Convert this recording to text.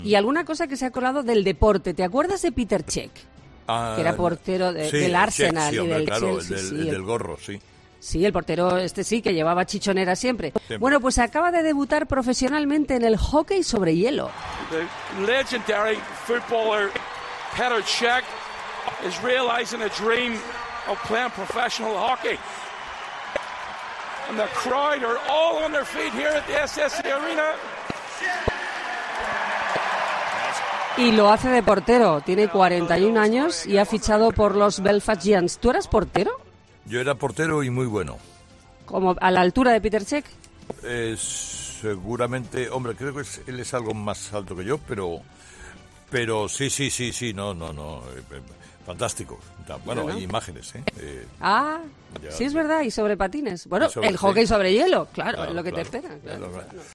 Y alguna cosa que se ha colado del deporte. ¿Te acuerdas de Peter Cech? Que era portero del Arsenal sí, y hombre, del claro, Chelsea. el del gorro, sí. Sí, el portero sí, que llevaba chichonera siempre. Bueno, pues acaba de debutar profesionalmente en el hockey sobre hielo. The legendary footballer Petr Cech is realizing a dream of playing professional hockey. And the crowd are all on their feet here at the SSE Arena. Y lo hace de portero. Tiene 41 años y ha fichado por los Belfast Giants. ¿Tú eras portero? Yo era portero y muy bueno. ¿Como a la altura de Peter Cech? Seguramente, hombre, creo que él es algo más alto que yo, pero sí, no, fantástico. Bueno, hay imágenes, ¿eh? Sí, es verdad, y sobre patines. Bueno, el hockey sobre hielo, claro, es lo que te espera. Claro.